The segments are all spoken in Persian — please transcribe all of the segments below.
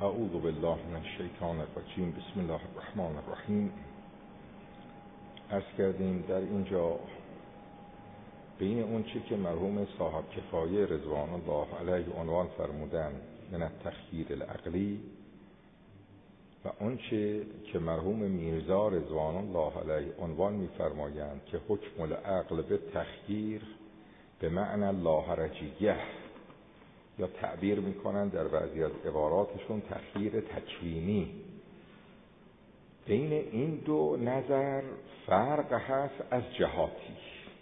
اعوذ بالله من الشیطان الرجیم. بسم الله الرحمن الرحیم. عرض کردیم در اینجا بین اون چی که مرحوم صاحب کفایه رضوان الله علیه عنوان فرمودن من التخییر العقلی و اون چی که مرحوم میرزا رضوان الله علیه عنوان می‌فرمایند که حکم العقل به تخییر به معنی لا حرجیه، یا تعبیر میکنن در بعضی از عباراتشون تخییر تکوینی. بین این دو نظر فرق هست از جهاتی.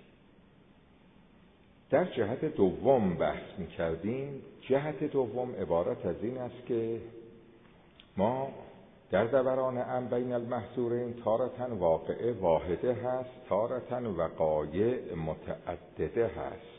در جهت دوم بحث میکردیم. جهت دوم عبارت از این است که ما در دوران امر بین المحظورین تارةً واقعه واحده هست، تارةً وقایع متعدده هست.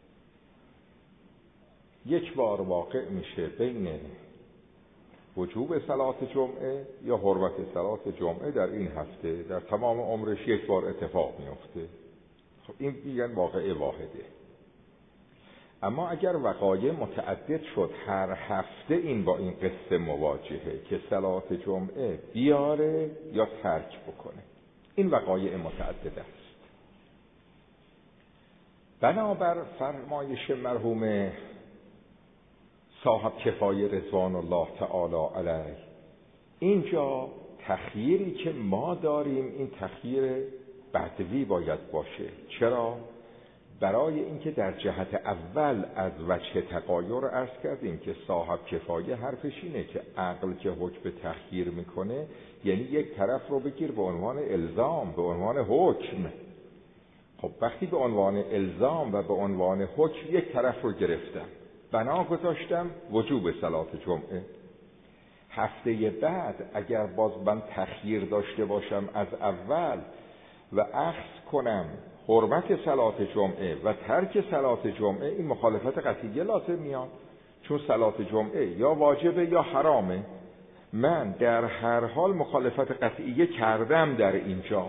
یک بار واقع میشه بین وجوب صلات جمعه یا حرمت صلات جمعه در این هفته، در تمام عمرش یک بار اتفاق میفته. خب این میگن واقعه واحده. اما اگر وقایع متعدد شد، هر هفته این با این قصه مواجهه که صلات جمعه بیاره یا ترک بکنه، این وقایع متعدد است. بنابر فرمایش مرحوم صاحب کفایه رضوان الله تعالی علیه، اینجا تخییری که ما داریم این تخییر بدوی باید باشه. چرا؟ برای اینکه در جهت اول از وجه تغایر عرض کردیم که صاحب کفایه حرفش اینه که عقل که حکم تخییر میکنه یعنی یک طرف رو بگیر به عنوان الزام، به عنوان حکم. خب وقتی به عنوان الزام و به عنوان حکم یک طرف رو گرفتم، بنا گذاشتم وجوب صلات جمعه، هفته بعد اگر باز من تخییر داشته باشم از اول و اخذ کنم حرمت صلات جمعه و ترک صلات جمعه، این مخالفت قطعیه لازم میاد، چون صلات جمعه یا واجبه یا حرامه. من در هر حال مخالفت قطعیه کردم در اینجا.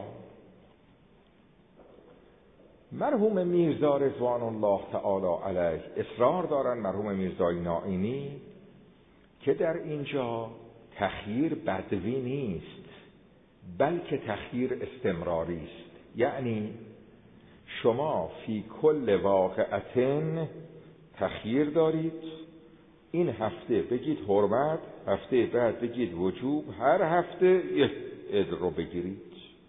مرحوم میرزا رضوان الله تعالی علیه اصرار دارن، مرحوم میرزای نائینی، که در اینجا تخییر بدوی نیست بلکه تخییر استمراری است. یعنی شما فی کل واقعتن تخییر دارید، این هفته بگید حرمت، هفته بعد بگید وجوب، هر هفته یک عد رو بگیرید.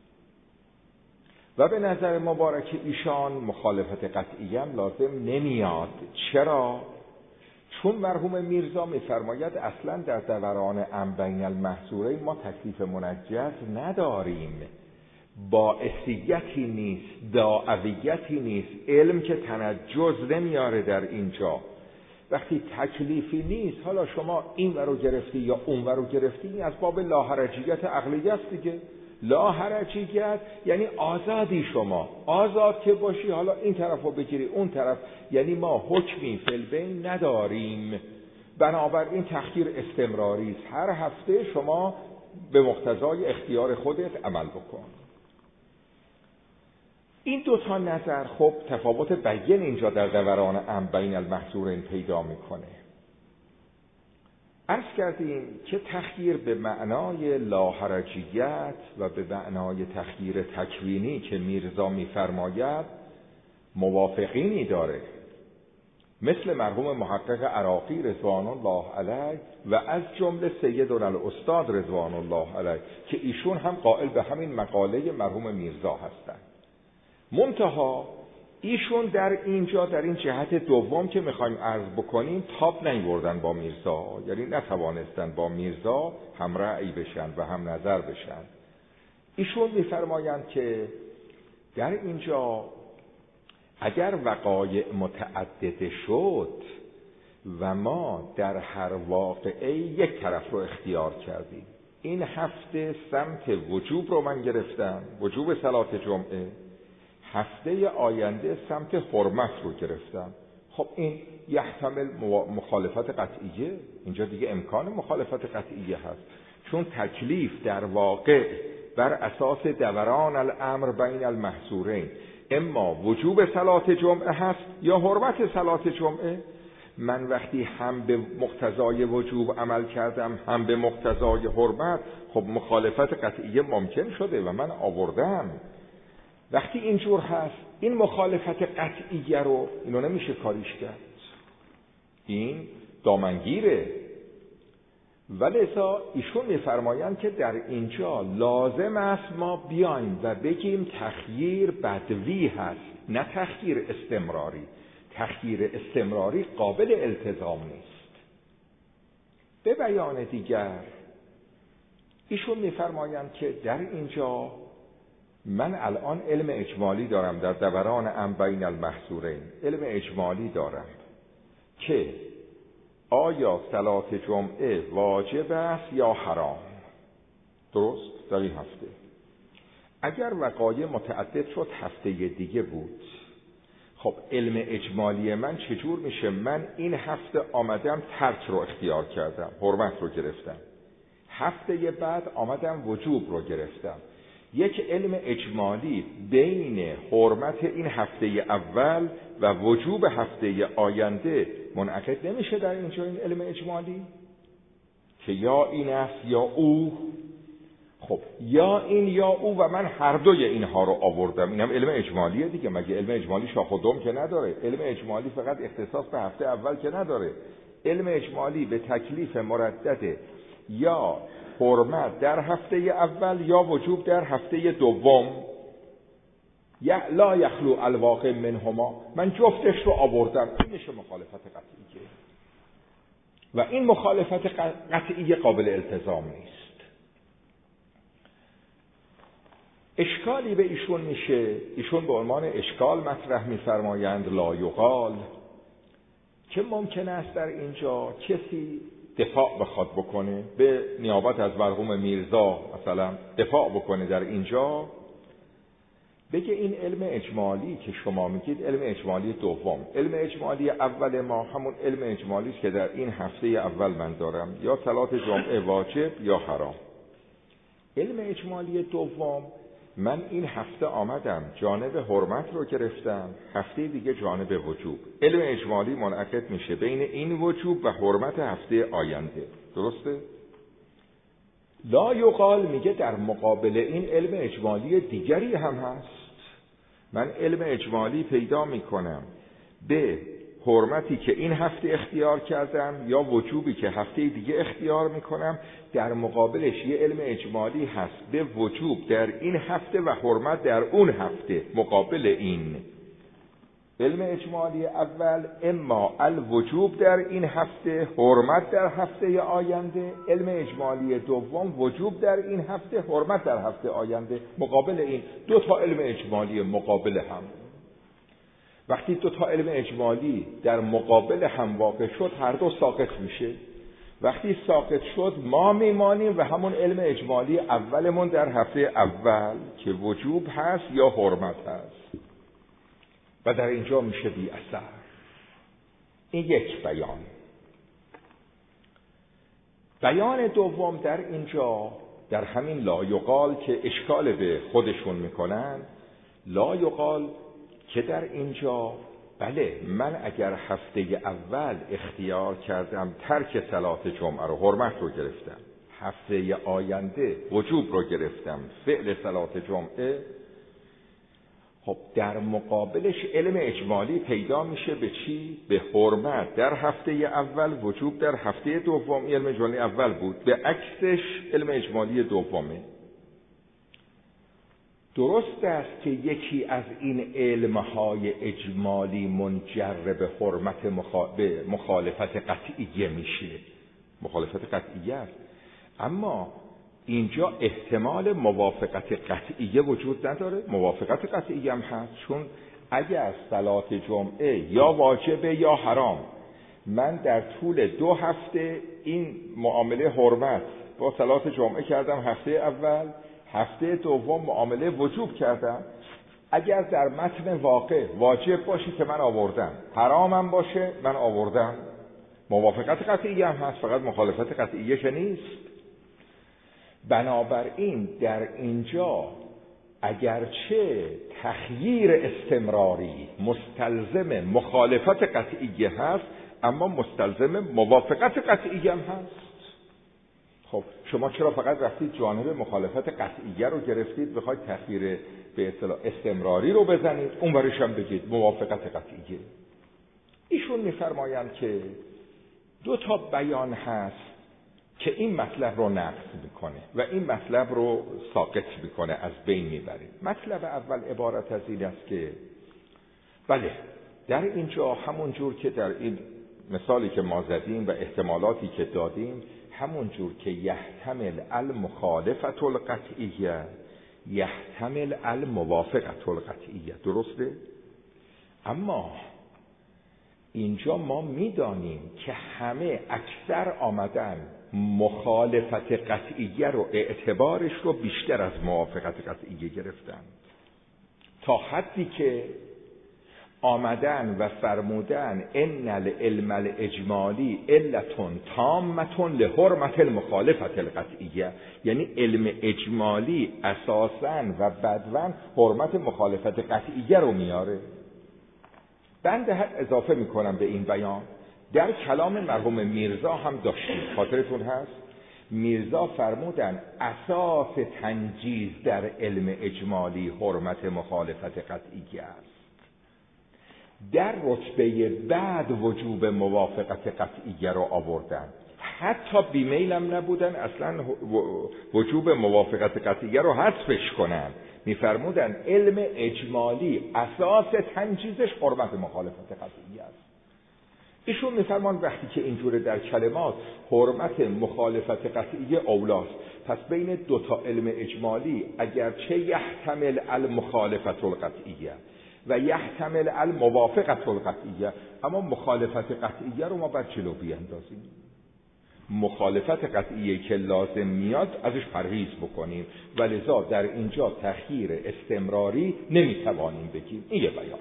و به نظر مبارک ایشان مخالفت قطعی هم لازم نمیاد. چرا؟ چون مرحوم میرزا میفرماید اصلا در دوران امر بین المحظورین ما تکلیف منجز نداریم، باعثیتی نیست، دعویتی نیست، علم که تنجز نمیاره در اینجا. وقتی تکلیفی نیست، حالا شما این ورو گرفتی یا اون ورو گرفتی، از باب لاحرجیت عقلی است دیگه. لاحرجیت یعنی آزادی، شما آزاد که باشی، حالا این طرف رو بگیری اون طرف، یعنی ما حکمی فی البین نداریم. بنابراین تخییر استمراری است، هر هفته شما به مقتضای اختیار خودت عمل بکن. این دو تا نظر خب تفاوت بیان اینجا در دوران امر بین المحظورین پیدا میکنه. عرض کردیم که تخییر به معنای لاحرجیت و به معنای تخییر تکوینی که میرزا میفرماید موافقینی داره، مثل مرحوم محقق عراقی رضوان الله علیه و از جمله سیدنا الاستاد رضوان الله علیه که ایشون هم قائل به همین مقاله مرحوم میرزا هستند. منتها ایشون در اینجا در این جهت دوم که میخوایم عرض بکنیم تاب نیوردن با میرزا، یعنی نتوانستن با میرزا هم رأی بشن و هم نظر بشن. ایشون میفرمایند که در اینجا اگر وقایع متعدده شد و ما در هر واقعه یک طرف رو اختیار کردیم، این هفته سمت وجوب رو من گرفتم، وجوب صلات جمعه، هفته آینده سمت حرمت رو گرفتم، خب این یحتمل مخالفت قطعیه. اینجا دیگه امکان مخالفت قطعیه هست، چون تکلیف در واقع بر اساس دوران الامر بین المحظورین اما وجوب صلات جمعه هست یا حرمت صلات جمعه. من وقتی هم به مقتضای وجوب عمل کردم هم به مقتضای حرمت، خب مخالفت قطعیه ممکن شده و من آوردم. وقتی اینجور هست این مخالفت قطعیه رو اینو نمیشه کاریش کرد، این دامنگیره. ولذا ایشون میفرمایند که در اینجا لازم است ما بیایم و بگیم تخییر بدوی هست، نه تخییر استمراری. تخییر استمراری قابل التزام نیست. به بیان دیگر ایشون میفرمایند که در اینجا من الان علم اجمالی دارم، در دوران بین المحظورین علم اجمالی دارم که آیا صلات جمعه واجب است یا حرام. درست؟ در این هفته اگر وقایع متعدد شد هفته دیگه بود، خب علم اجمالی من چجور میشه؟ من این هفته آمدم ترک رو اختیار کردم، حرمت رو گرفتم، هفته بعد آمدم وجوب رو گرفتم. یک علم اجمالی بین حرمت این هفته اول و وجوب هفته آینده منعقد نمیشه در اینجا این علم اجمالی که یا این است یا او. خب یا این یا او و من هر دوی اینها رو آوردم، اینم علم اجمالیه دیگه. مگه علم اجمالی شاخ و دم که نداره؟ علم اجمالی فقط اختصاص به هفته اول که نداره. علم اجمالی به تکلیف مردد یا حرمت در هفته اول یا وجوب در هفته دوم، لا یخلو الواقع منهما، من جفتش رو آوردم. این میشه مخالفت قطعیه و این مخالفت قطعیه قابل التزام نیست. اشکالی به ایشون میشه، ایشون به عنوان اشکال مطرح میفرمایند لا یقال، که ممکن است در اینجا کسی دفاع بخواد بکنه، به نیابت از مرحوم میرزا مثلا دفاع بکنه در اینجا، بگه این علم اجمالی که شما میگید علم اجمالی دوم، علم اجمالی اول ما همون علم اجمالی است که در این هفته اول من دارم، یا صلات جمعه واجب یا حرام. علم اجمالی دوم من این هفته آمدم جانب حرمت رو گرفتم، هفته دیگه جانب وجوب. علم اجمالی منعقد میشه بین این وجوب و حرمت هفته آینده. درسته؟ لا یقال میگه در مقابل این علم اجمالی دیگری هم هست. من علم اجمالی پیدا میکنم به حرمتی که این هفته اختیار کردم یا وجوبی که هفته دیگه اختیار میکنم، در مقابلش یه علم اجمالی هست به وجوب در این هفته و حرمت در اون هفته. مقابل این علم اجمالی اول اما الوجوب در این هفته، حرمت در هفته آینده. علم اجمالی دوم وجوب در این هفته، حرمت در هفته آینده. مقابل این دو تا علم اجمالی مقابل هم. وقتی دو تا علم اجمالی در مقابل هم واقع شد هر دو ساقط میشه. وقتی ساقط شد ما میمانیم و همون علم اجمالی اولمون در هفته اول که وجوب هست یا حرمت هست و در اینجا میشه بی اثر. این یک بیان. بیان دوم در اینجا در همین لا یقال که اشکال به خودشون میکنن، لا یقال که در اینجا بله من اگر هفته اول اختیار کردم ترک صلات جمعه رو، حرمت رو گرفتم، هفته آینده وجوب رو گرفتم، فعل صلات جمعه، خب در مقابلش علم اجمالی پیدا میشه به چی؟ به حرمت در هفته اول، وجوب در هفته دوم. علم اجمالی اول بود، به عکسش علم اجمالی دومه. درست است که یکی از این علمهای اجمالی منجر به حرمت به مخالفت قطعیه میشه، مخالفت قطعیه است، اما اینجا احتمال موافقت قطعیه وجود نداره. موافقت قطعیه هم هست، چون اگر صلات جمعه یا واجبه یا حرام، من در طول 2 هفته این معامله حرمت با صلات جمعه کردم هفته اول، هفته دوم معامله وجوب کردم، اگر در متن واقع واجب باشه که من آوردم، حرامم باشه من آوردم، موافقت قطعیه هم هست، فقط مخالفت قطعیه که نیست. بنابراین در اینجا اگرچه تخییر استمراری مستلزم مخالفت قطعیه هست، اما مستلزم موافقت قطعی هم هست. خب شما چرا فقط رفتید جانب مخالفت قطعیه رو گرفتید بخواید تخییر به اصطلاح استمراری رو بزنید، اون ورش هم بگید موافقت قطعیه؟ ایشون میفرمایند که 2 تا بیان هست که این مطلب رو نقض میکنه و این مطلب رو ساقط میکنه، از بین میبره. مطلب اول عبارت از این است که بله در اینجا همون جور که در این مثالی که ما زدیم و احتمالاتی که دادیم، همون جور که یحتمل المخالفت القطعیه یحتمل الموافقت القطعیه، درسته؟ اما اینجا ما میدانیم که همه اکثر آمدن مخالفت قطعیه رو اعتبارش رو بیشتر از موافقت قطعیه گرفتن، تا حدی که آمدن و فرمودن ان العلم الاجمالی علتون تامتون لحرمت المخالفت القطعیه، یعنی علم اجمالی اساساً و بدواً حرمت مخالفت قطعیه رو میاره. بنده حد اضافه میکنم به این بیان، در کلام مرحوم میرزا هم داشتیم، خاطرتون هست میرزا فرمودن اساس تنجیز در علم اجمالی حرمت مخالفت قطعیه است. در رتبه بعد وجوب موافقت قطعیه رو آوردن، حتی بیمیلم نبودن اصلا وجوب موافقت قطعیه رو حذفش کنن، میفرمودن علم اجمالی اساس تنجیزش حرمت مخالفت قطعیه است. ایشون میفرمان وقتی که اینجوره در کلمات حرمت مخالفت قطعیه اولاست، پس بین 2 تا علم اجمالی اگرچه یحتمل المخالفت القطعیه و یحتمل الموافقت القطعیه، اما مخالفت قطعیه رو ما باید جلو بیاندازیم. مخالفت قطعیه که لازم میاد ازش پرهیز بکنیم و لذا در اینجا تخییر استمراری نمیتوانیم بگیم. این یه بیانه.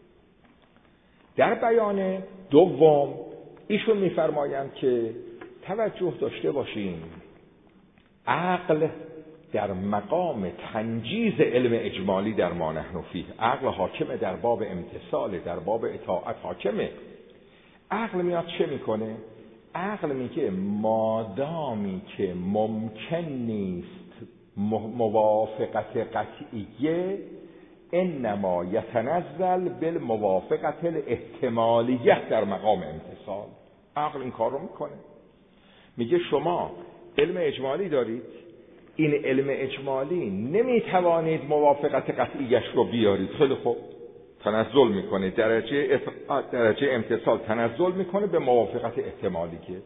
در بیان دوم ایشون میفرمایند که توجه داشته باشیم عقل در مقام تنجیز علم اجمالی در ما نحن فیه، عقل حاکمه در باب امتثال، در باب اطاعت حاکمه. عقل میاد چه میکنه؟ عقل میگه مادامی که ممکن نیست موافقت قطعیه انما یتنزل بالموافقت الاحتمالیه در مقام امتثال. عقل این کار رو میکنه، میگه شما علم اجمالی دارید، این علم اجمالی نمیتوانید موافقت قطعیش رو بیارید، خیلی خوب تنزل میکنه، درجه امتثال تنزل میکنه به موافقت احتمالیه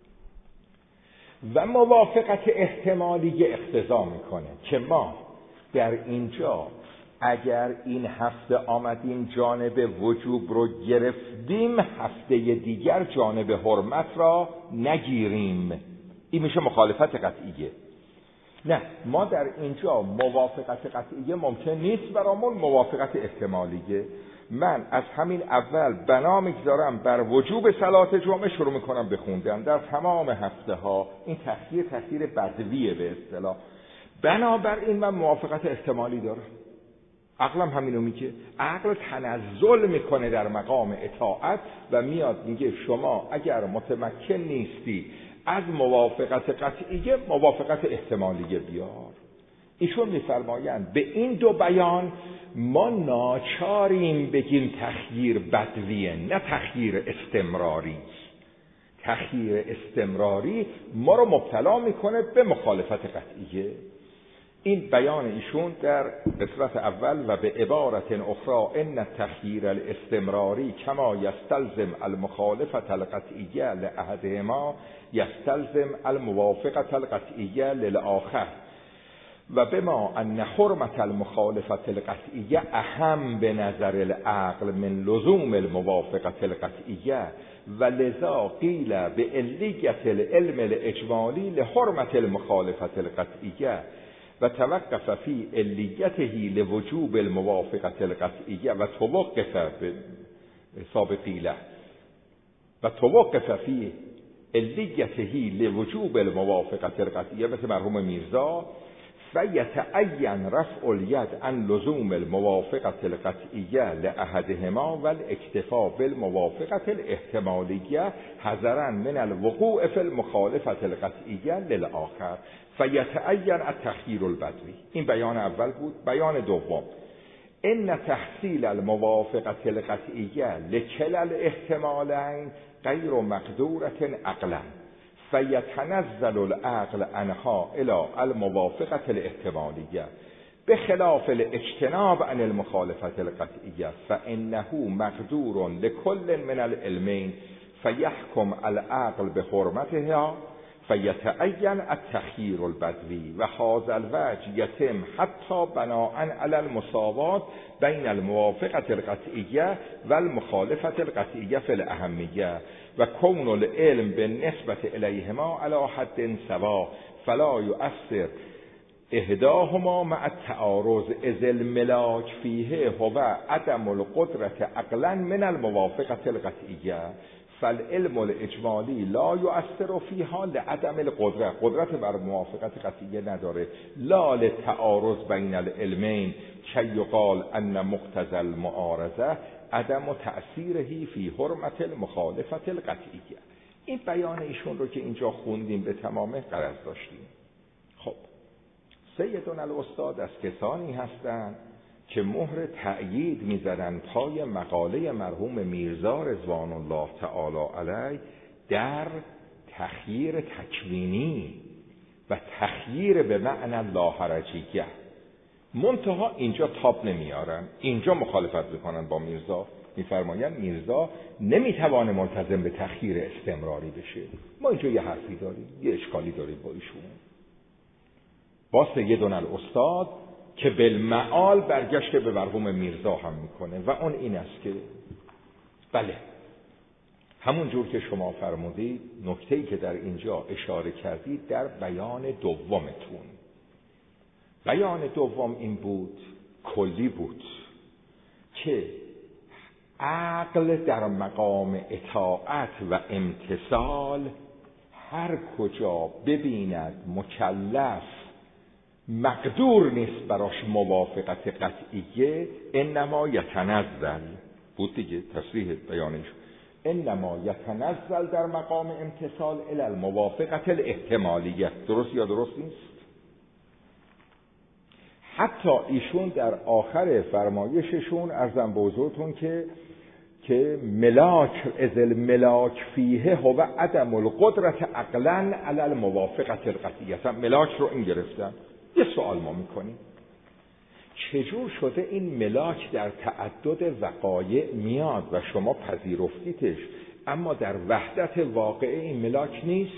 و موافقت احتمالیه اقتضا میکنه که ما در اینجا اگر این هفته آمدیم جانب وجوب رو گرفتیم، هفته دیگر جانب حرمت را نگیریم. این میشه مخالفت قطعیه. نه، ما در اینجا موافقت قطعیه ممکن نیست برامون، موافقت احتمالیه. من از همین اول بنا میگذارم بر وجوب صلات جمعه، شروع میکنم بخوندن در تمام هفته ها. این تخییر بدویه به اصطلاح. بنابراین من موافقت احتمالی دارم. عقلم همینو میگه. عقل تنزل میکنه در مقام اطاعت و میاد میگه شما اگر متمکن نیستی از موافقت قطعیه، موافقت احتمالیه بیار. ایشون میفرمایند به این 2 بیان ما ناچاریم بگیم تخییر بدویه، نه تخییر استمراری. تخییر استمراری ما رو مبتلا میکنه به مخالفت قطعیه. این بیان ایشون در قسمت اول و به عبارت اخرى ان التخییر الاستمراری کما یستلزم المخالفت القطعیه لاحدهما یستلزم الموافقت القطعیه للآخر و بما ان حرمت المخالفت القطعیه اهم به نظر العقل من لزوم الموافقت القطعیه و لذا قیل به علیت العلم الاجمالی لحرمت المخالفت القطعیه و توقف فی علیته لوجوب الموافقت القطعیه و توقف به حساب قیله و توقف فی علیته لوجوب الموافقت القطعیه، مثل مرحوم میرزا، فیتعین رفع الید عن لزوم الموافقة القطعیه لأحدهما والاکتفاء بالموافقة الاحتمالیه حذرا من الوقوع فی المخالفة القطعیه للآخر فیتعین التخییر البدوی. این بیان اول بود. بیان دوم: ان تحصیل الموافقة القطعیه لکلا الاحتمالین غیر مقدورة عقلا فیتنزل العقل عنها الى الموافقة الاحتمالیه بخلاف الاجتناب عن المخالفة القطعیه فانه مقدور لكل من العلمین فیحکم العقل بحرمتها فیتعین التخییر البدوی و هذا الوجه یتم حتی بناء علی المساوات بین الموافقة القطعیه و المخالفة القطعیه فی الاهمیه و کون العلم بالنسبة الیهما علی حد سوا فلا یؤثر احداهما مع التعارض اذ الملاک فیه هو عدم القدرة عقلا من الموافقة القطعیه فالعلم الاجمالی لا یؤثر فیها لعدم القدرة، قدرت بر موافقت قطعیه نداره، لا للتعارض بین العلمین کی یقال ان مقتضى المعارضه عدم تأثیره فی حرمت المخالفة القطعیه. این بیان ایشون رو که اینجا خوندیم به تمامه غرض داشتیم. خب سیدنا الاستاد از کسانی هستند که مهر تأیید می‌زدن پای مقاله مرحوم میرزا رضوان الله تعالی علیه در تخییر تکوینی و تخییر به معنی لاحرجیه. منتها اینجا تاب نمیارن، اینجا مخالفت میکنن با میرزا، میفرمایند میرزا نمیتوانه ملتزم به تخییر استمراری بشه. ما اینجا یه حرفی داریم، یه اشکالی داریم با ایشون. با سیدنا الاستاد که بالمعال برگشت به مرحوم میرزا هم میکنه و اون این است که بله همون جور که شما فرمودید، نکته‌ای که در اینجا اشاره کردید در بیان دومتون، بیان دوم این بود، کلی بود که عقل در مقام اطاعت و امتثال هر کجا ببیند مکلف مقدور نیست براش موافقت قطعیه انما یتنزل بود دیگه، تصریح بیانش انما یتنزل در مقام امتثال الی الموافقت الاحتمالیه. درست یا درست نیست؟ حتی ایشون در آخر فرمایششون عرضم به حضورتون که ملاک از الملاک فیه هو عدم القدرت عقلا علی الموافقت القطعیه. ملاک رو این گرفتن. یه سوال ما میکنیم چجور شده این ملاک در تعدد وقایع میاد و شما پذیرفتیدش اما در وحدت واقعه این ملاک نیست؟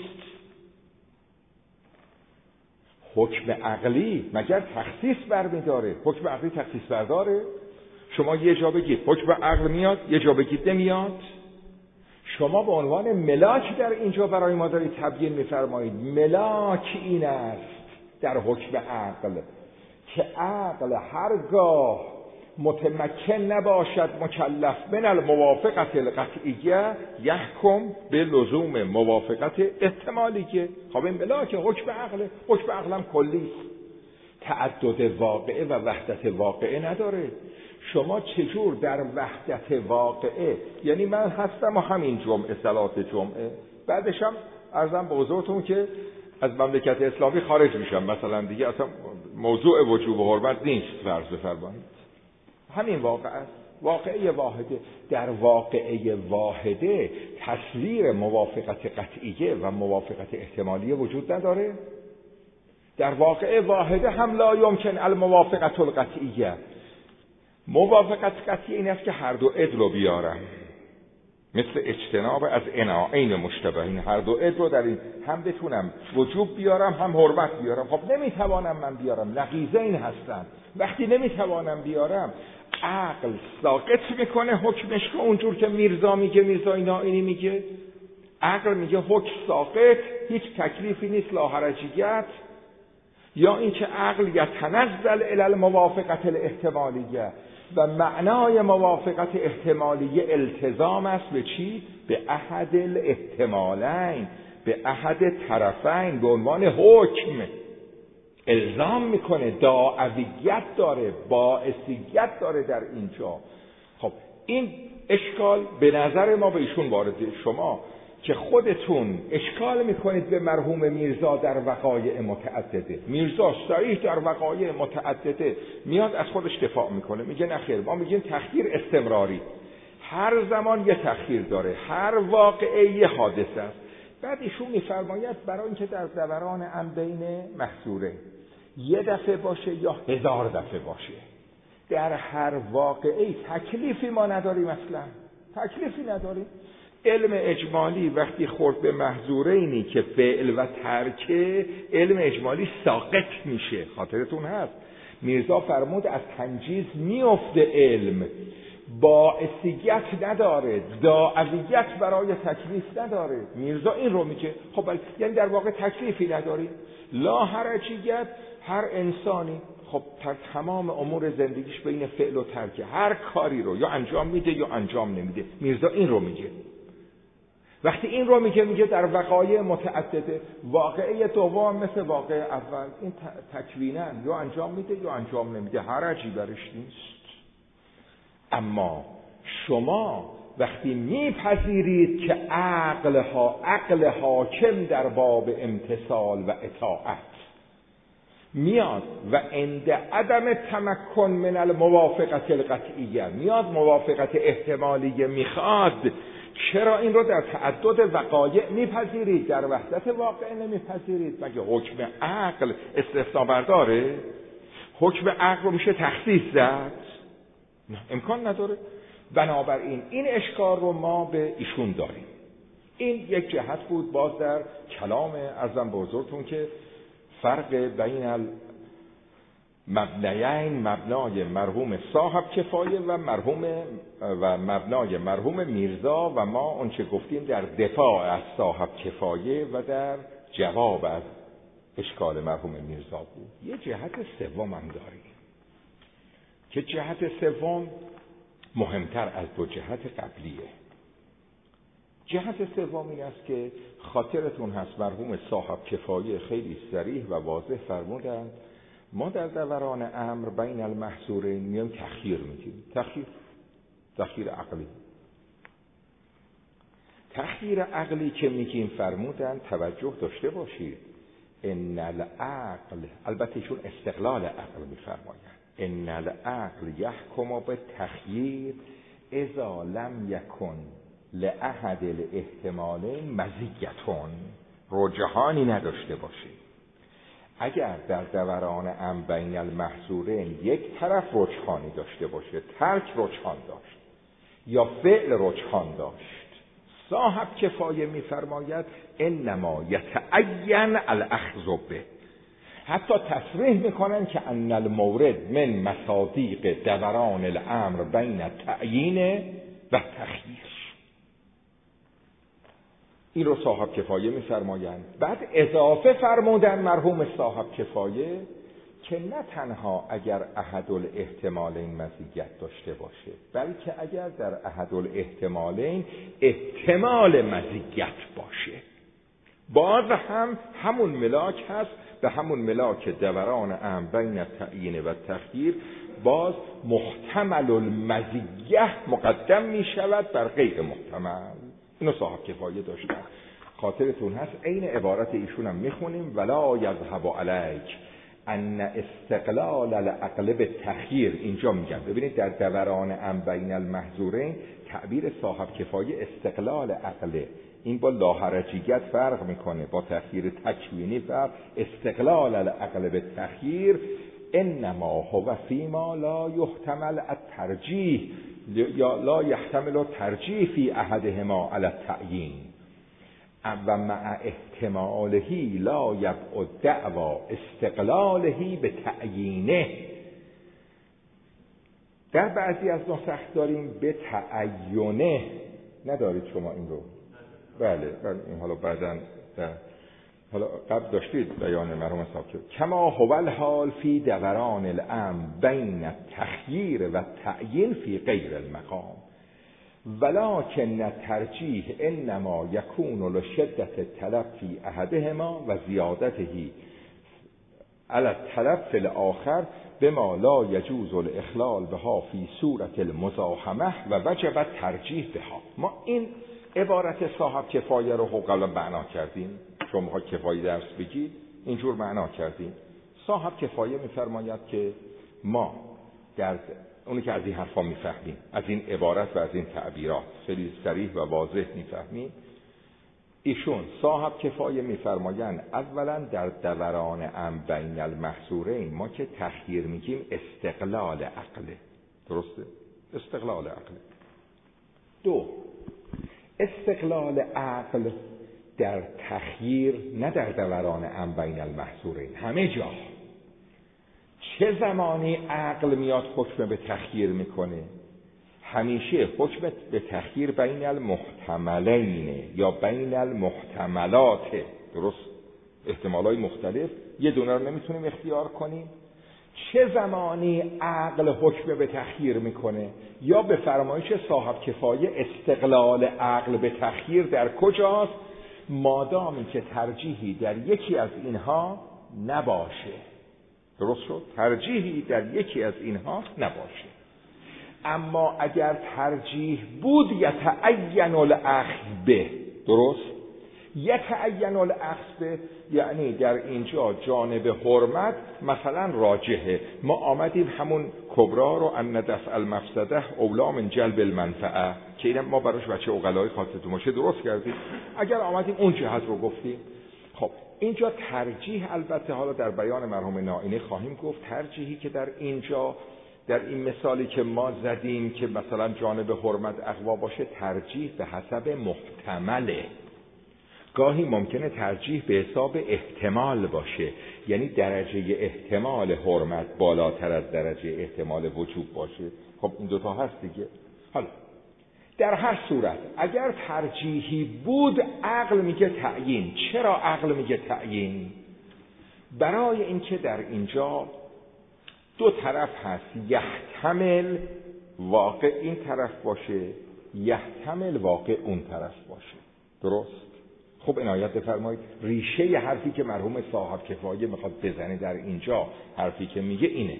حکم عقلی مگر تخصیص برمیداره؟ حکم عقلی تخصیص برداره؟ شما یه جا بگید حکم عقل میاد، یه جا بگید نمیاد. شما به عنوان ملاک در اینجا برای ما دارید تبیین میفرمایید. ملاک این است در حکم عقل که عقل هرگاه متمکن نباشد مکلف من الموافقت القطعیه یحکم به لزوم موافقت احتمالیه. خب این ملاک حکم عقل، حکم عقل هم کلی تعدد واقعه و وحدت واقعه نداره. شما چجور در وحدت واقعه، یعنی من هستم و همین جمعه صلات جمعه، بعدش هم عرضم به حضورتون که از مملکت اسلامی خارج میشم مثلا دیگه، اصلا موضوع وجوب و حرمت نیست فرض بفرمایید. همین واقع است، واقعه واحده. در واقعه واحده تصویر موافقت قطعیه و موافقت احتمالیه وجود نداره. در واقعه واحده هم لا یمکن الموافقت القطعیه. موافقت قطعیه این است که هر دو عدل رو بیارم، مثل اجتناب از عناعین مشتبهین، هر دو عدل رو در این هم بتونم وجوب بیارم هم حرمت بیارم. خب نمیتوانم من بیارم، نقیضین هستن. وقتی نمیتوانم بیارم عقل ساقط میکنه حکمش رو، اونجور که میرزا میگه، میرزای نائینی میگه، عقل میگه حکم ساقط، هیچ تکلیفی نیست، لاحرجیت. یا اینکه عقل یتنزل الی الموافقت الاحتمالیه و معنای موافقت احتمالیه التزام است به چی؟ به احد الاحتمالین، به احد طرفین، به عنوان حکم. الزام میکنه، داعیت داره، باعثیت داره در اینجا. خب این اشکال به نظر ما به ایشون وارده. شما که خودتون اشکال میکنید به مرحوم میرزا در وقایع متعدده، میرزا صریح در وقایع متعدده میاد از خودش دفاع میکنه، میگه نخیر، ما میگیم تخییر استمراری، هر زمان یه تخییر داره، هر واقعه یه حادثه است. بعد ایشون میفرماید برای اینکه در دوران بین محصوره یه دفعه باشه یا 1000 دفعه باشه، در هر واقعه تکلیفی ما نداریم، اصلا تکلیفی نداریم. علم اجمالی وقتی خورد به محظورینی که فعل و ترکه، علم اجمالی ساقط میشه. خاطرتون هست میرزا فرمود از تنجیز میفته علم، باعثیت نداره، داعیت برای تکلیف نداره. میرزا این رو میگه. خب یعنی در واقع تکلیفی نداری، لا حرجیت. هر انسانی خب تمام امور زندگیش بین فعل و ترکه، هر کاری رو یا انجام میده یا انجام نمیده. میرزا این رو میگه. وقتی این رو میگه در وقایع متعدده، واقعه دوم مثل واقعه اول، این تکوینن یا انجام میده یا انجام نمیده، حرجی برش نیست. اما شما وقتی میپذیرید که عقل حاکم در باب امتثال و اطاعت میاد و عند عدم تمکن من الموافقت القطعیه، میاد موافقت احتمالیه میخواد، چرا این رو در تعدد وقایع میپذیرید، در وحدت واقع نمیپذیرید؟ مگه حکم عقل استثناء برداره؟ حکم عقل رو میشه تخصیص زد؟ نه، امکان نداره. بنابراین این اشکال رو ما به ایشون داریم. این یک جهت بود باز در کلام ارزم به حضورتون که فرق بین مبنیین، مبنای مرحوم صاحب کفایه و مبنای مرحوم میرزا، و ما اون چه گفتیم در دفاع از صاحب کفایه و در جواب از اشکال مرحوم میرزا بود. یه جهت سوم هم داریم که جهت سوم مهمتر از دو جهت قبلیه. جهت سوم این است که خاطرتون هست مرحوم صاحب کفایه خیلی صریح و واضح فرمودند ما در دوران امر بین المحظورین میایم تخییر میگیم. تخییر عقلی. تخییر عقلی که میگیم فرمودند توجه داشته باشید، ان العقل، البته ایشون استقلال عقل میفرمایند، ان العقل یحکم بالتخییر اذا لم یکن لأحد الاحتمالین مزیتون، رجحانی نداشته باشه. اگر در دوران امر بین المحظورین یک طرف رجحانی داشته باشه، ترک رجحان داشت یا فعل رجحان داشت، صاحب کفایه میفرماید انما یتعین الاخذ به. حتی تصریح میکنن که ان المورد من مصادیق دوران الامر بین تعیین و تخییر. این رو صاحب کفایه میفرمایند. بعد اضافه فرمودن مرحوم صاحب کفایه که نه تنها اگر احد الاحتمالین مزیت داشته باشه، بلکه اگر در احد الاحتمالین احتمال مزیت باشه، باز هم همون ملاک هست، به همون ملاک دوران امر بین تعیین و تخییر، باز محتمل المزیه مقدم می شود بر غیر محتمل. اینو صاحب کفایه داشتن. خاطرتون هست عین عبارت ایشون هم میخونیم ولا یذهب علیک ان استقلال العقل به تخییر. اینجا میگن ببینید در دوران امر بین المحظورین تعبیر صاحب کفایه استقلال عقله. این با لاحرجیت فرق میکنه، با تخییر تکوینی فرق. استقلال العقل به تخییر انما هو فیما لا یحتمل الترجیح یا لا یحتمل ترجیح فی احدهما علی التعیین و مع احتماله لا یبعد دعوا استقلاله به تعیینه. در بعضی از نسخ داریم به تعینه، ندارید شما این رو؟ بله این حالا بعداً حالا قبل داشتید بیان مرحوم صاحب کما هو الحال فی دوران الامر بین التخییر و تعیین فی غیر المقام ولکن ترجیح انما یکون لشدت الطلب فی احدهما و زیادته علی الطلب فی الاخر بما لا یجوز الاخلال بها فی صورت المزاحمه و وجب ترجیح بها. ما این عبارت صاحب کفایه رو قبلا معنا کردیم. شما میخواید کفایه درس بگید، اینجور معنا کردیم. صاحب کفایه میفرماید که ما در اونی که از این حرفا میفهمیم، از این عبارت و از این تعبیرات خیلی صریح و واضح میفهمیم، ایشون صاحب کفایه میفرمایند اولا در دوران بین المحصورین ما که تخییر میگیم استقلال عقله. درسته؟ استقلال عقله. دو، استقلال عقل در تخییر نه در دوران بین المحصورین، همه جا. چه زمانی عقل میاد حکم به تخییر میکنه؟ همیشه حکم به تخییر بین المحتملین یا بین المحتملات. درست؟ احتمالای مختلف، یه دونه رو نمیتونیم اختیار کنیم. چه زمانی عقل حکم به تخییر میکنه؟ یا به فرمایش صاحب کفایه استقلال عقل به تخییر در کجاست؟ مادامی که ترجیحی در یکی از اینها نباشه. درست شد؟ ترجیحی در یکی از اینها نباشه. اما اگر ترجیح بود یتعین الاخذ به. درست؟ یتعین الاخذ به یعنی در اینجا جانب حرمت مثلا راجحه، ما آمدیم همون کبرا رو ان دفع المفسده اولا من جلب المنفعه که اینم ما براش بچه عقلای خاصتون باشه درست کردیم. اگر آمدیم اون جهت رو گفتیم، خب اینجا ترجیح، البته حالا در بیان مرحوم نائینی خواهیم گفت ترجیحی که در اینجا در این مثالی که ما زدیم که مثلا جانب حرمت اقوا باشه، ترجیح به حسب محتمله. گاهی ممکنه ترجیح به حساب احتمال باشه، یعنی درجه احتمال حرمت بالاتر از درجه احتمال وجوب باشه. خب این دوتا هست دیگه. حالا در هر صورت اگر ترجیحی بود عقل میگه تعیین. چرا عقل میگه تعیین؟ برای اینکه در اینجا دو طرف هست، یحتمل واقع این طرف باشه، یحتمل واقع اون طرف باشه. درست؟ خب عنایت بفرمایید، ریشه ی حرفی که مرحوم صاحب کفایه میخواد بزنه در اینجا، حرفی که میگه اینه،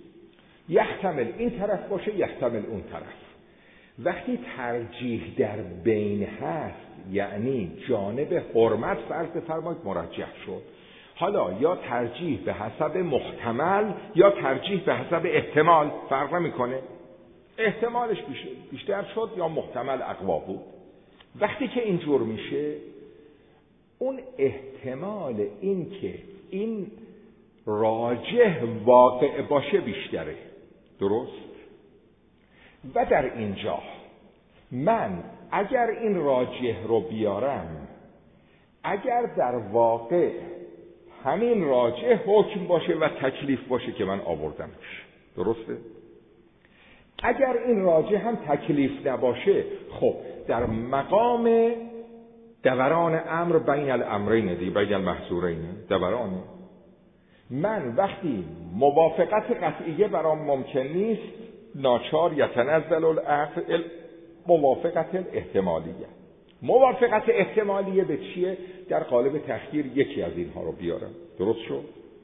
یحتمل این طرف باشه، یحتمل اون طرف. وقتی ترجیح در بین هست یعنی جانب حرمت فرض بفرمایید مرجح شد. حالا یا ترجیح به حسب محتمل یا ترجیح به حسب احتمال، فرق نمیکنه، احتمالش بیشتر شد یا محتمل اقوا بود. وقتی که اینجور میشه، اون احتمال این که این راجح واقع باشه بیشتره. درست؟ و در اینجا من اگر این راجح رو بیارم، اگر در واقع همین راجح حکم باشه و تکلیف باشه که من آوردمش، درسته؟ اگر این راجح هم تکلیف نباشه، خب در مقام دوران امر بین الامرین دی، بین المحصورین دورانه، من وقتی موافقت قطعیه برام ممکن نیست، ناچار یتنزل العقل موافقت احتمالیه. موافقت احتمالیه به چیه؟ در قالب تخییر یکی از اینها رو بیارم. درست شد؟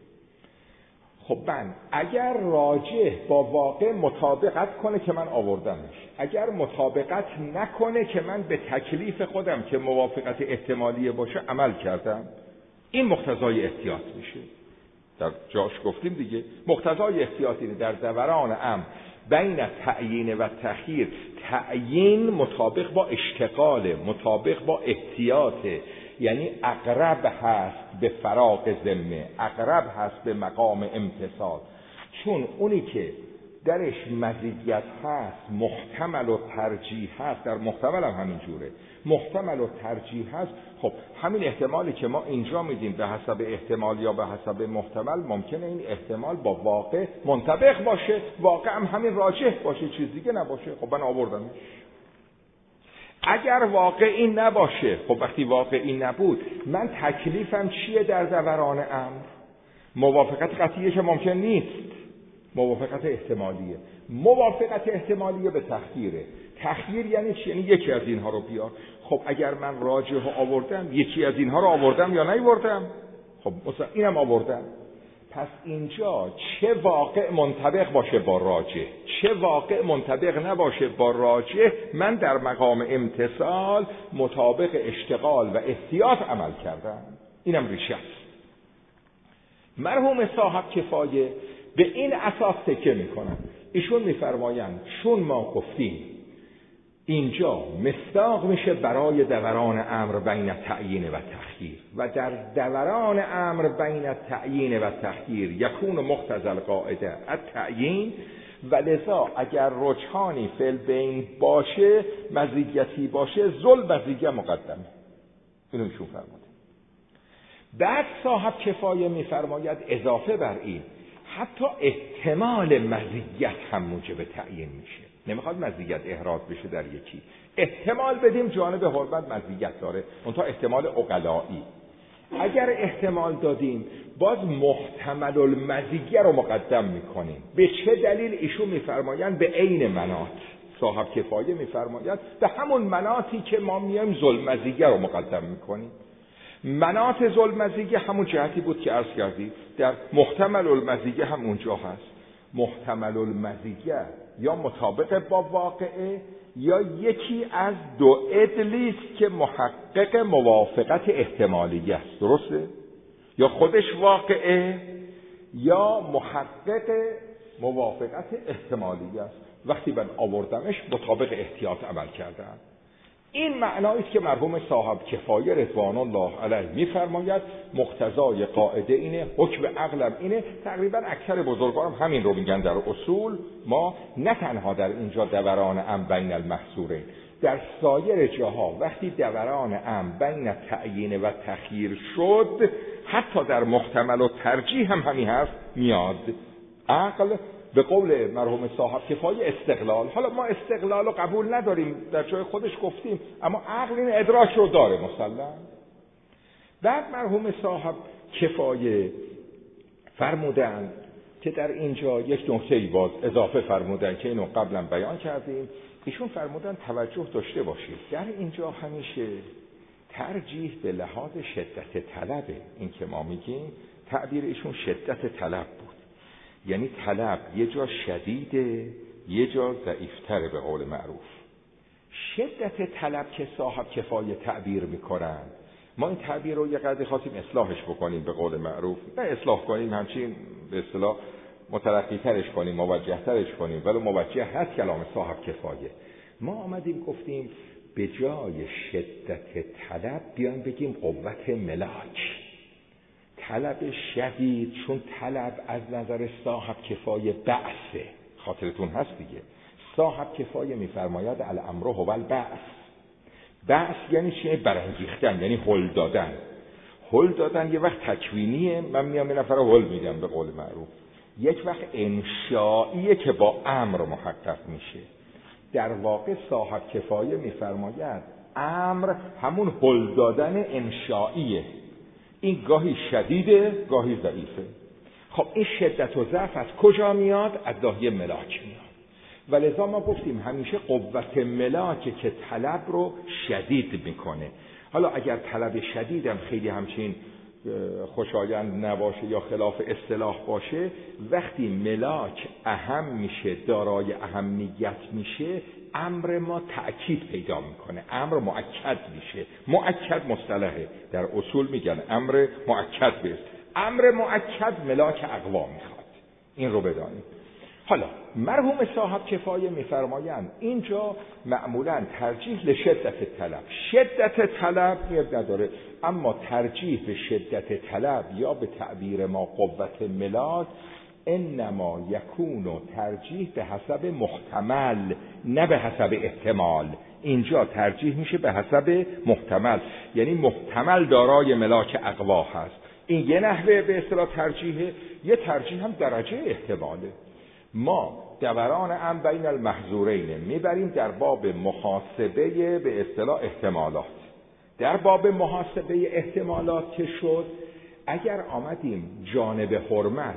خب من اگر راجح با واقع مطابقت کنه که من آوردمش، اگر مطابقت نکنه که من به تکلیف خودم که موافقت احتمالیه باشه عمل کردم، این مقتضای احتیاط میشه. در جاش گفتیم دیگه، مقتضای احتیاط اینه در دوران امر بین تعیین و تخییر، تعیین مطابق با اشتغال، مطابق با احتیاط، یعنی اقرب هست به فراغ ذمه، اقرب هست به مقام امتصال. چون اونی که درش مزیت هست، محتمل و ترجیح هست، در محتمل هم همین جوره، محتمل و ترجیح هست. خب همین احتمالی که ما اینجا میدیم به حسب احتمال یا به حسب محتمل، ممکنه این احتمال با واقع منطبق باشه، واقع هم همین راجح باشه، چیز دیگه نباشه. خب من آوردمش. اگر واقعی نباشه، خب وقتی واقعی نبود، من تکلیفم چیه در دوران امر؟ موافقت قطعیه که ممکن نیست، موافقت احتمالیه. موافقت احتمالیه به تخییره. تخییر یعنی چی؟ یعنی یکی از اینها رو بیار. خب اگر من راجح آوردم، یکی از اینها رو آوردم یا نیاوردم؟ خب مثلا اینم آوردم. پس اینجا چه واقع منطبق باشه با راجح، چه واقع منطبق نباشه با راجح، من در مقام امتثال مطابق اشتغال و احتیاط عمل کردم. اینم ریشه است. مرحوم صاحب کفایه به این اساس تکیه میکنن. ایشون میفرمایند چون ما گفتیم اینجا مصداق میشه برای دوران امر بین تعیین و تخییر، و در دوران امر بین تعیین و تخییر یکون مقتضی القاعده التعیین، و لذا اگر رجحانی فی البین باشه، مزیتی باشه، ذل مزیه مقدمه. اینو ایشون فرموده. بعد صاحب کفایه میفرماید اضافه بر این حتی احتمال مزیت هم موجب تعیین میشه. نمیخواد مزیت احراز بشه در یکی، احتمال بدیم جانب حرمت مزیت داره، اونتا احتمال عقلایی. اگر احتمال دادیم باز محتمل المزیه رو مقدم میکنیم. به چه دلیل؟ ایشون میفرمایند به عین مناط. صاحب کفایه میفرماید به همون مناطی که ما میایم ذوالمزیه رو مقدم میکنیم. مناط ذوالمزیه همون جهتی بود که عرض کردید، در محتمل المزیه هم اونجا هست. محتمل المزیه یا مطابق با واقعه یا یکی از دو عدلیست که محقق موافقت احتمالیه است، درسته؟ یا خودش واقعه یا محقق موافقت احتمالیه است. وقتی من آوردمش مطابق احتیاط عمل کردم. این معنایی است که مرحوم صاحب کفایه رضوان الله علیه میفرماید مقتضای قاعده اینه، حکم عقلم اینه. تقریبا اکثر بزرگان هم همین رو میگن در اصول. ما نه تنها در اینجا دوران ام بین المحصورین، در سایر جاها وقتی دوران ام بین تعیین و تخییر شد، حتی در محتمل و ترجیح هم همین حرف میاد. عقل به قول مرحوم صاحب کفایه استقلال. حالا ما استقلال رو قبول نداریم، در جای خودش گفتیم، اما عقل این ادراک رو داره مسلم. بعد مرحوم صاحب کفایه فرمودند که در اینجا یک نکته‌ای باز اضافه فرمودند که اینو قبلا بیان کردیم. ایشون فرمودند توجه داشته باشید در اینجا همیشه ترجیح به لحاظ شدت طلبه. این که ما میگیم تعبیر ایشون شدت طلب بود، یعنی طلب یه جا شدیده یه جا ضعیفتره به قول معروف. شدت طلب که صاحب کفایه تعبیر میکنن، ما این تعبیر رو یه قدری خواستیم اصلاحش بکنیم به قول معروف، نه اصلاح کنیم، همچین به اصطلاح مترقی ترش کنیم، موجه ترش کنیم، ولی موجه هست کلام صاحب کفایه. ما آمدیم گفتیم به جای شدت طلب بیان بگیم قوت ملاک. طلب شدید، چون طلب از نظر صاحب کفایه بعثه، خاطرتون هست دیگه. صاحب کفایه میفرماید الامر هو البعث. بعث یعنی چیه؟ برانگیختن، یعنی هل دادن. هل دادن یه وقت تکوینیه، من میام یه نفر هل میدم به قول معروف. یک وقت انشائیه که با امر محقق میشه. در واقع صاحب کفایه میفرماید امر همون هل دادن انشائیه. این گاهی شدیده گاهی ضعیفه. خب این شدت و ضعف از کجا میاد؟ از ناحیه ملاک میاد. ولذا ما گفتیم همیشه قوت ملاکه که طلب رو شدید میکنه. حالا اگر طلب شدیدم خیلی همچین خوشایند نباشه یا خلاف اصطلاح باشه، وقتی ملاک اهم میشه، دارای اهمیت میشه، امر ما تأکید پیدا میکنه، امر مؤکد میشه. مؤکد مصطلحه، در اصول میگن امر مؤکد بست. امر مؤکد ملاک اقوا میخواد، این رو بدانید. حالا مرحوم صاحب کفایه میفرمایند اینجا معمولا ترجیح لشدت طلب. شدت طلب میاد نداره، اما ترجیح به شدت طلب یا به تعبیر ما قوت ملاک انما یکون ترجیح به حسب محتمل نه به حسب احتمال. اینجا ترجیح میشه به حسب محتمل، یعنی محتمل دارای ملاک اقوا هست. این یه نحوه به اصطلاح ترجیحه. یه ترجیح هم درجه احتماله. ما دوران ام بین المحظورین میبریم در باب محاسبه به اصطلاح احتمالات. در باب محاسبه احتمالات که شد، اگر آمدیم جانب حرمت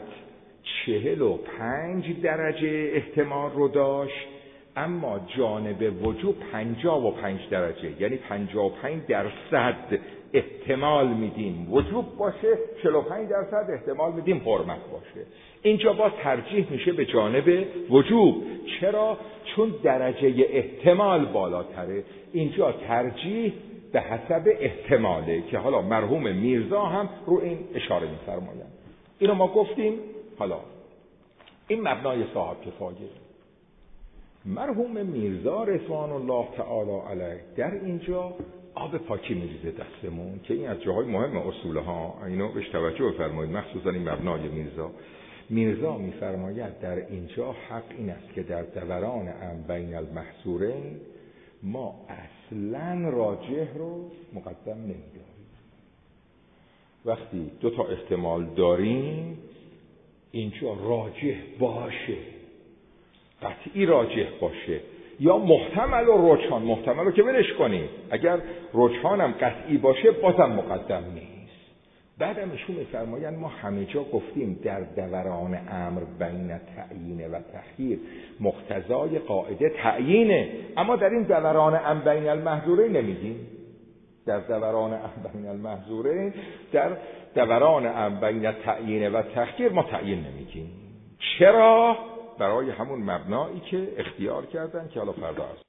45 درجه احتمال رو داشت، اما جانب وجوب 55 درجه، یعنی 55% احتمال میدیم وجوب باشه، 45% احتمال میدیم حرمت باشه. اینجا باز ترجیح میشه به جانب وجوب. چرا؟ چون درجه احتمال بالاتره. اینجا ترجیح به حسب احتماله که حالا مرحوم میرزا هم رو این اشاره میفرمایند. اینو ما گفتیم. حالا این مبنای صاحب کفایه. مرحوم میرزا رضوان الله تعالی علیه در اینجا آب پاکی میریزه دستمون که این از جاهای مهم اصوله ها، اینو بهش توجه بفرمایید، مخصوصا این مبنای میرزا میفرماید در اینجا حق این است که در دوران بین المحظورین ما اصلا راجح رو مقدم نمیداریم. وقتی دو تا احتمال داریم اینجا راجح باشه، قطعی راجح باشه، یا محتمل و رجحان. محتمل رو که ولش کنیم، اگر رجحانم قطعی باشه بازم مقدم نیست. بعدم ایشون میفرمایند ما همه جا گفتیم در دوران امر بین تعیین و تخییر مقتضای قاعده تعیینه، اما در این دوران امر بین المحظورین نمیگیم. در دوران امر بین المحظورین، در دوران امر بین تعیین و تخییر ما تعیین نمیگیم. چرا؟ برای همون مبنایی که اختیار کردن که حالا فردا است.